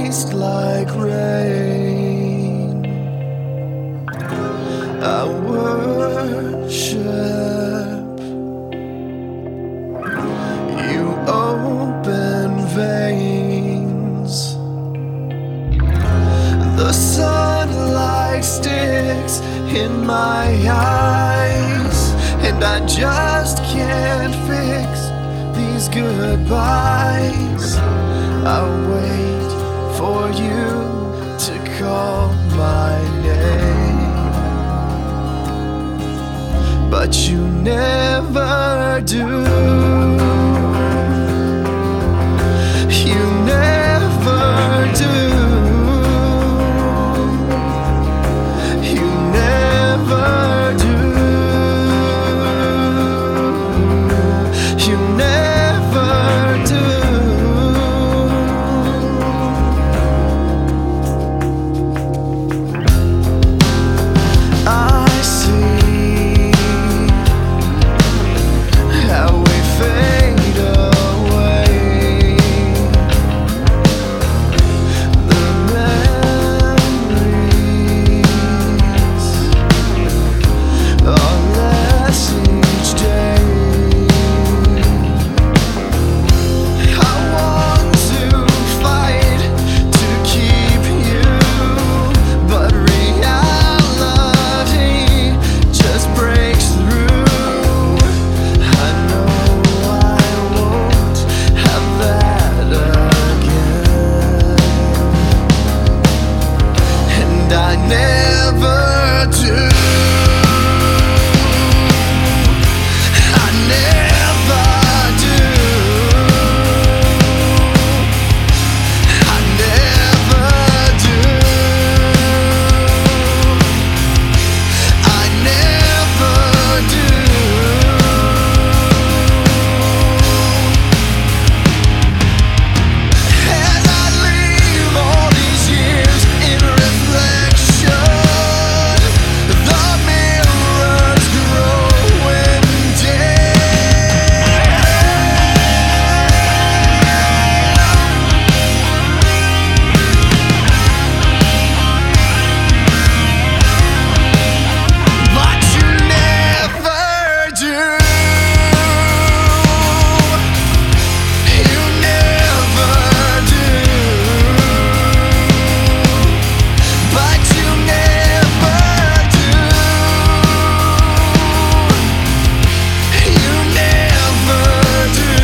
taste like rain. I worship you, open veins. The sunlight sticks in my eyes, and I just can't fix these goodbyes. I'll wait for you to call my name, but you never do. You never do. You never do. You never do. I see how we fade away. The memories are less each day. I want to fight to keep you, but reality just breaks through. I know I won't have that again, and I never do. I never do. I never do. I never do. As I leave all these years in reflection, the mirrors growing dim. But you never do. You never do. But you never do. You never do.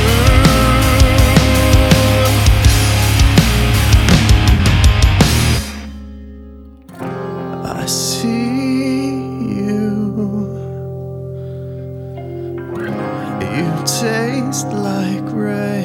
I see you. You taste like rain.